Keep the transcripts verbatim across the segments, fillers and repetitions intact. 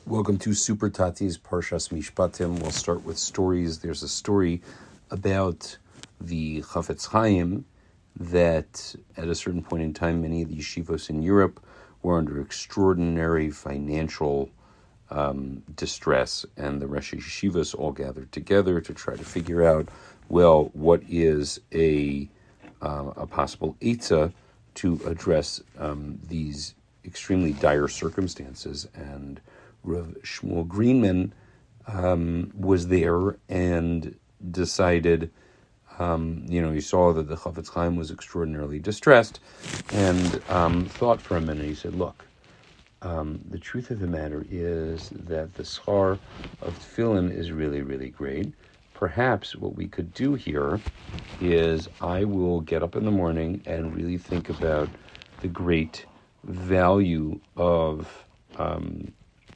Welcome to Super Tati's Parshas Mishpatim. We'll start with stories. There's a story about the Chafetz Chaim that at a certain point in time, many of the yeshivos in Europe were under extraordinary financial um, distress, and the Rosh Yeshivos all gathered together to try to figure out, well, what is a uh, a possible eitzah to address um, these extremely dire circumstances. And Rav Shmuel Greenman um, was there and decided, um, you know, he saw that the Chafetz Chaim was extraordinarily distressed and um, thought for a minute. He said, look, um, the truth of the matter is that the schar of tefillin is really, really great. Perhaps what we could do here is I will get up in the morning and really think about the great value of um,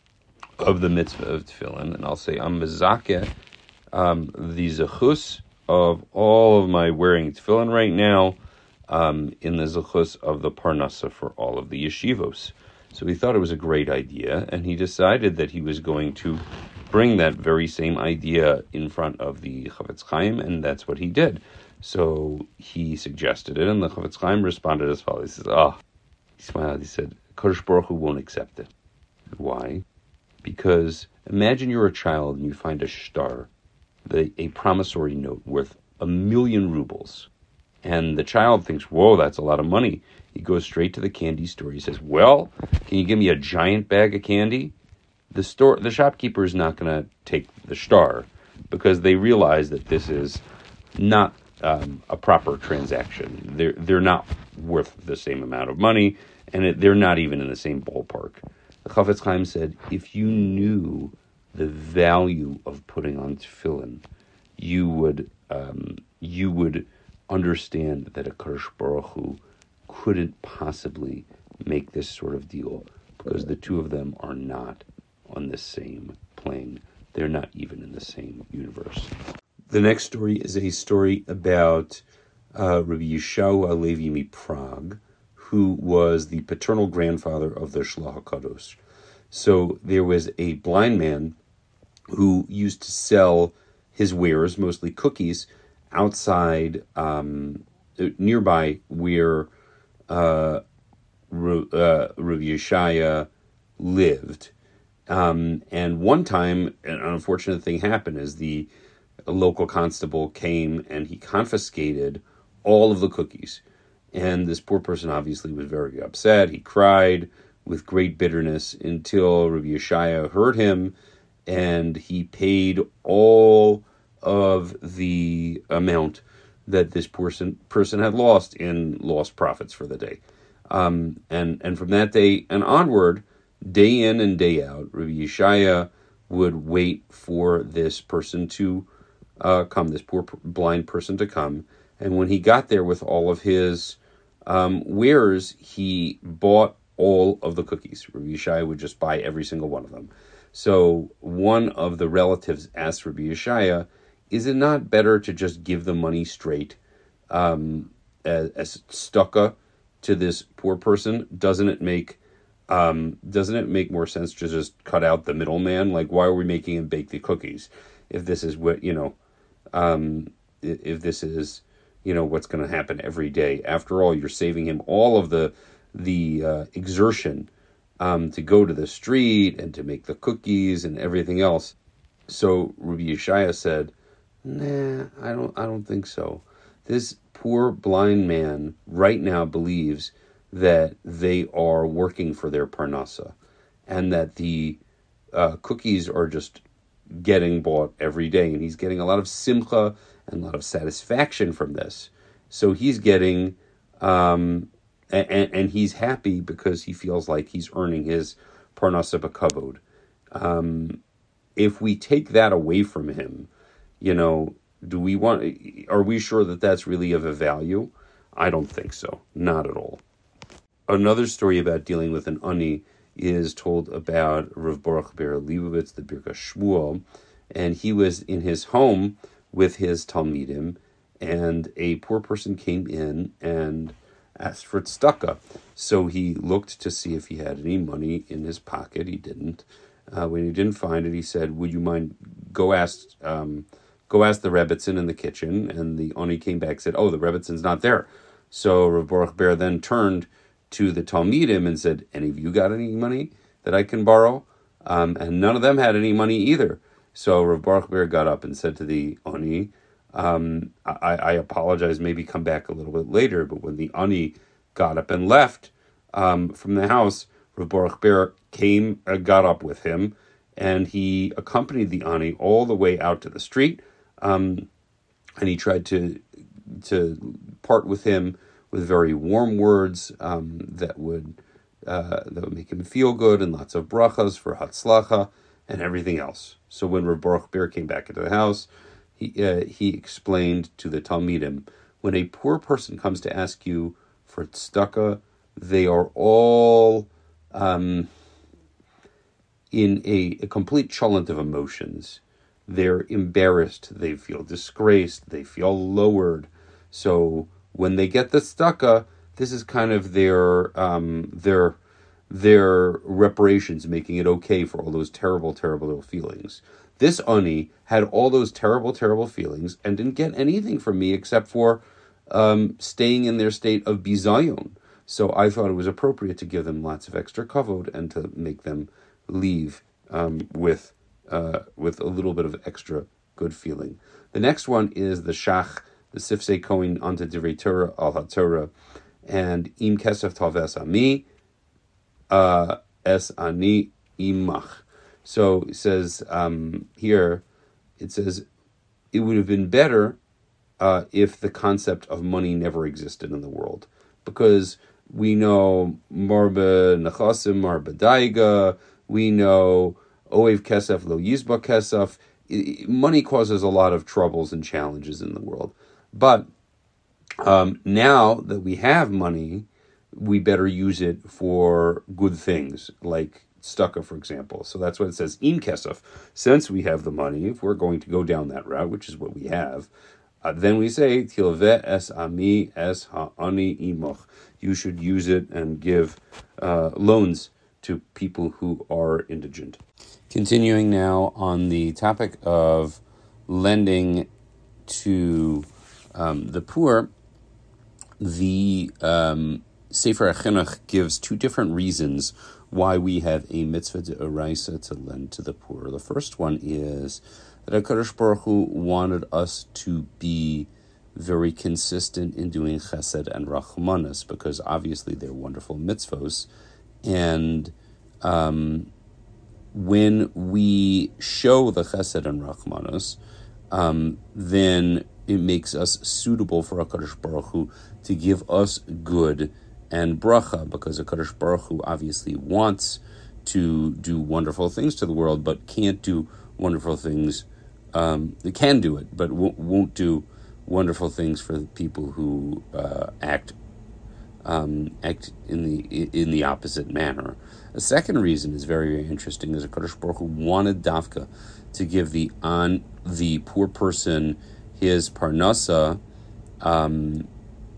of the mitzvah of tefillin, and I'll say I'm mezakeh um, the zechus of all of my wearing tefillin right now um, in the zechus of the parnasa for all of the yeshivos. So he thought it was a great idea, and he decided that he was going to bring that very same idea in front of the Chafetz Chaim, and that's what he did. So he suggested it, and the Chafetz Chaim responded as follows. He says, ah, oh. He smiled, he said, Kadosh Baruch Hu won't accept it. Why? Because imagine you're a child and you find a shtar, the, a promissory note worth a million rubles. And the child thinks, whoa, that's a lot of money. He goes straight to the candy store. He says, well, can you give me a giant bag of candy? The store, the shopkeeper is not going to take the shtar because they realize that this is not um, a proper transaction. They're, they're not worth the same amount of money, and it, they're not even in the same ballpark. The Chafetz Chaim said, if you knew the value of putting on tefillin, you would um, you would understand that a Kadosh Baruch Hu couldn't possibly make this sort of deal because the two of them are not on the same plane. They're not even in the same universe. The next story is a story about uh, Rabbi Yeshua Alevi MiPrague, who was the paternal grandfather of the Shlach HaKadosh. So there was a blind man who used to sell his wares, mostly cookies, outside, um, nearby where uh, uh, Rabbi Yeshaya lived. Um, and one time, an unfortunate thing happened as the local constable came and he confiscated all of the cookies. And this poor person obviously was very upset. He cried with great bitterness until Rabbi Yeshaya heard him, and he paid all of the amount that this person person had lost in lost profits for the day. Um, and, and from that day and onward, day in and day out, Rabbi Yeshaya would wait for this person to uh, come, this poor blind person to come. And when he got there with all of his um, wares, he bought all of the cookies. Rabbi Yeshaya would just buy every single one of them. So one of the relatives asked Rabbi Yeshaya, is it not better to just give the money straight um, as, as tzedakah to this poor person? Doesn't it make um, doesn't it make more sense to just cut out the middleman? Like, why are we making him bake the cookies if this is what, you know, um, if this is, you know, what's going to happen every day? After all, you're saving him all of the the uh, exertion um, to go to the street and to make the cookies and everything else. So Rabbi Yeshaya said, nah, I don't, I don't think so. This poor blind man right now believes that they are working for their parnasa and that the uh, cookies are just getting bought every day. And he's getting a lot of simcha and a lot of satisfaction from this. So he's getting, um, and, and he's happy because he feels like he's earning his parnasa b'kavod. Um, if we take that away from him, you know, do we want, are we sure that that's really of a value? I don't think so. Not at all. Another story about dealing with an ani is told about Rav Baruch Ber Leibowitz, the Birkas Shmuel, and he was in his home with his Talmidim, and a poor person came in and asked for tzedakah. So he looked to see if he had any money in his pocket. He didn't. Uh, when he didn't find it, he said, "Would you mind go ask um, go ask the Rebbetzin in the kitchen?" And the Oni came back and said, "Oh, the Rebbetzin not there." So Rav Baruch Ber then turned to the Talmidim and said, "Any of you got any money that I can borrow?" Um, and none of them had any money either. So Rav Baruch Ber got up and said to the Oni, um, I, I apologize, maybe come back a little bit later. But when the Ani got up and left um, from the house, Rav Baruch Ber came, uh, got up with him, and he accompanied the Ani all the way out to the street, um, and he tried to to part with him with very warm words um, that would uh, that would make him feel good, and lots of brachas for hatzlacha and everything else. So when Rav Baruch Ber came back into the house, he uh, he explained to the Talmidim, when a poor person comes to ask you for tzedakah, they are all um, in a, a complete cholent of emotions. They're embarrassed, they feel disgraced, they feel lowered. So when they get the tzedakah, this is kind of their um, their their reparations, making it okay for all those terrible, terrible feelings. This Ani had all those terrible, terrible feelings and didn't get anything from me except for um, staying in their state of bizayon. So I thought it was appropriate to give them lots of extra kavod and to make them leave um, with uh, with a little bit of extra good feeling. The next one is the Shach, the Sifsei Kohen onto Divrei Torah al HaTorah, and Im Kesef Taves Ami, uh, Es Ani Imach. So it says um, here, it says, it would have been better uh, if the concept of money never existed in the world. Because we know Marba Nechasim, Marba Daiga, we know Oev Kesef, Lo Yizba Kesef. Money causes a lot of troubles and challenges in the world. But um, now that we have money, we better use it for good things, like tzedakah, for example. So that's what it says, im kesef. Since we have the money, if we're going to go down that route, which is what we have, uh, then we say, tilveh es ami es ha'ani imoch. You should use it and give uh, loans to people who are indigent. Continuing now on the topic of lending to um, the poor, the um, Sefer HaChinuch gives two different reasons why we have a mitzvah d'oraisa to lend to the poor. The first one is that HaKadosh Baruch Hu wanted us to be very consistent in doing chesed and rachmanas, because obviously they're wonderful mitzvos, and um, when we show the chesed and rachmanas, um, then it makes us suitable for HaKadosh Baruch Hu to give us good and bracha, because HaKadosh Baruch Hu obviously wants to do wonderful things to the world, but can't do wonderful things. Um, they can do it, but won't, won't do wonderful things for the people who uh, act um, act in the in the opposite manner. A second reason is very, very interesting: is HaKadosh Baruch Hu wanted Dafka to give the on the poor person his parnasa, um,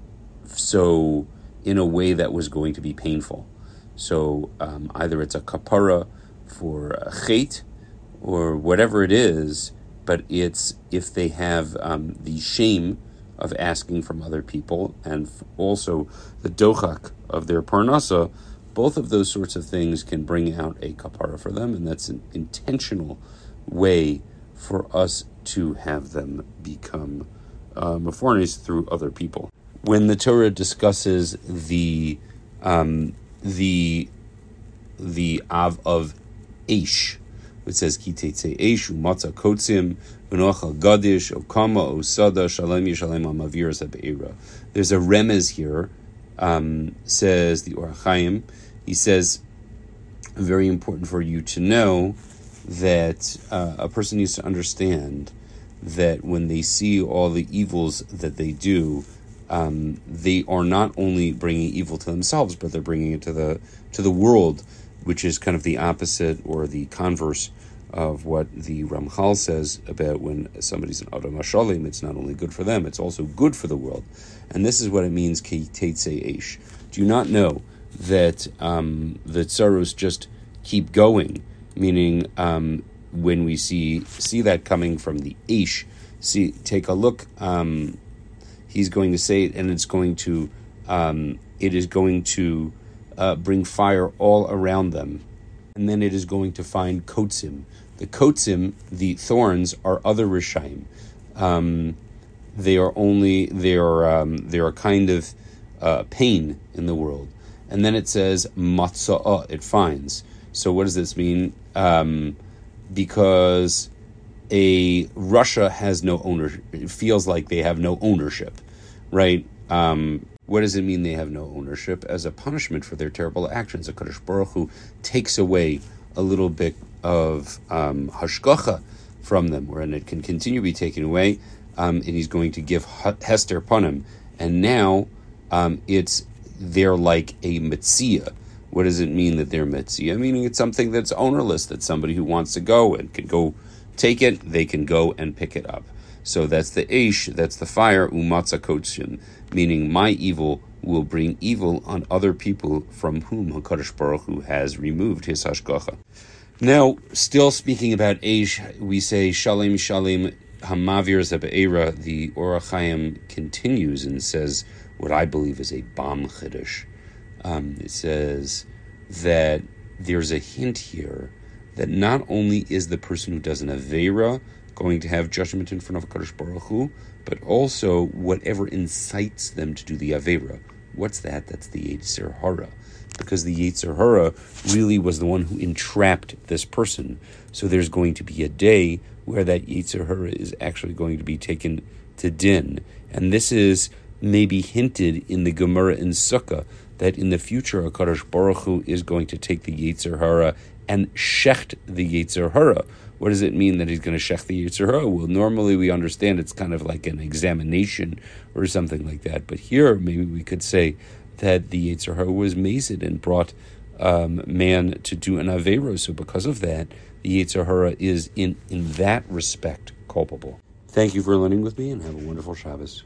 so in a way that was going to be painful. So um, either it's a kapara for a chet or whatever it is, but it's if they have um, the shame of asking from other people and also the dochak of their parnasa, both of those sorts of things can bring out a kapara for them, and that's an intentional way for us to have them become uh, mefornes through other people. When the Torah discusses the um, the the av of Eish, it says ki teitze Eish umatza kotzim v'nochal gadish okama osada shalem yishalem amaviras habeira. There's a remez here, um, says the Or HaChaim. He says, very important for you to know that uh, a person needs to understand that when they see all the evils that they do, um, they are not only bringing evil to themselves, but they're bringing it to the to the world, which is kind of the opposite or the converse of what the Ramchal says about when somebody's an Adam HaShalim. It's not only good for them, it's also good for the world. And this is what it means, ki teitze eish. Do you not know that um, the tsaros just keep going? meaning um, when we see see that coming from the Eish, see, take a look. Um, he's going to say it, and it's going to um, it is going to uh, bring fire all around them, and then it is going to find kotzim. The kotzim, the thorns, are other rishaim. Um, they are only they are um, they are a kind of uh, pain in the world. And then it says matza'ah, it finds. So what does this mean? Um, because a Russia has no ownership. It feels like they have no ownership, right? Um, what does it mean they have no ownership? As a punishment for their terrible actions, HaKadosh Baruch Hu takes away a little bit of um, hashgacha from them, wherein it can continue to be taken away, um, and he's going to give hester panim. And now um, it's they're like a metzia. What does it mean that they're metzia? Meaning it's something that's ownerless, that somebody who wants to go and can go take it, they can go and pick it up. So that's the eish, that's the fire, umatza kotshin, meaning my evil will bring evil on other people from whom HaKadosh Baruch Hu has removed his hashgacha. Now, still speaking about eish, we say shalem shalem hamavir zebe'era. The Orach Chaim continues and says what I believe is a bomb chiddush. Um, it says that there's a hint here that not only is the person who does an aveira going to have judgment in front of HaKadosh Baruch Hu, but also whatever incites them to do the aveira. What's that? That's the Yetzer Hara. Because the Yetzer Hara really was the one who entrapped this person. So there's going to be a day where that Yetzer Hara is actually going to be taken to din. And this is maybe hinted in the Gemara in Sukkah, that in the future HaKadosh Baruch Hu is going to take the Yetzer Hara and shecht the Yetzer Hara. What does it mean that he's going to shecht the Yetzer Hara? Well, normally we understand it's kind of like an examination or something like that. But here, maybe we could say that the Yetzer Hara was mazed and brought um, man to do an aveiro. So because of that, the Yetzer Hara is in, in that respect culpable. Thank you for learning with me, and have a wonderful Shabbos.